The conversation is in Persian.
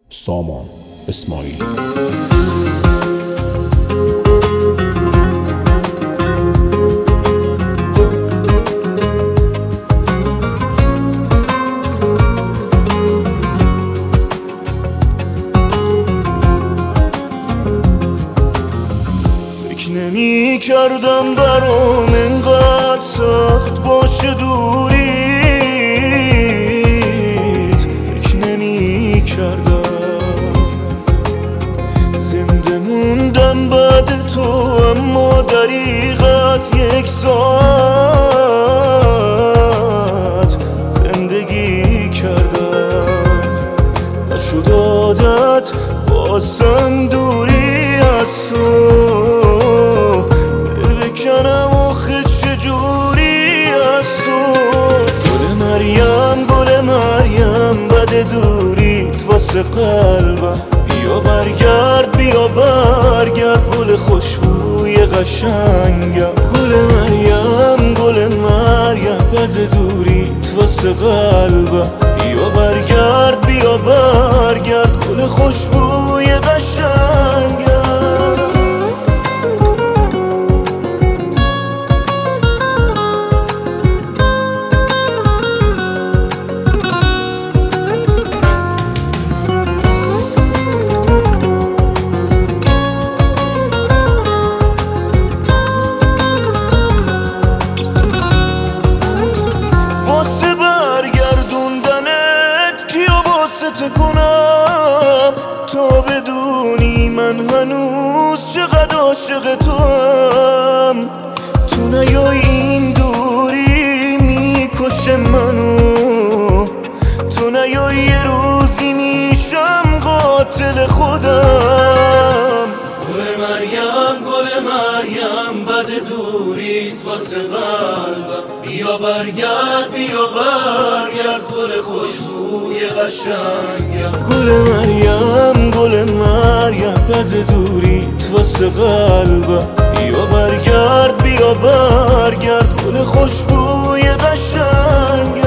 سامان اسماعیلی. فکر نمی کردم برام انقدر سخت باشه دوریت، فکر نمی کردم زنده موندم بعد تو، اما دریغ از یک ساعت زندگی کردم. نشد عادت واسم دوری از تو، دل بکنم آخه چجوری از تو. گل مریم گل مریم بد دوریت واسه قلبم، بیا برگرد بیا برگرد گل خوشبوی قشنگم. گل مریم گل مریم بد دوریت واسه قلبم، بیا برگرد بیا برگرد گل خوشبوی قشنگم. کنم تا بدونی من هنوز چقدر عاشق توام. تو نیای این دوری میکشه منو، تو نیای یه روزی میشم قاتل خودم. گل مریم بد دوریت واسه قلبم، بیا برگرد بیا برگرد گل خوشبوی قشنگم. گل مریم بد دوریت واسه قلبم، بیا برگرد بیا برگرد گل خوشبوی قشنگم.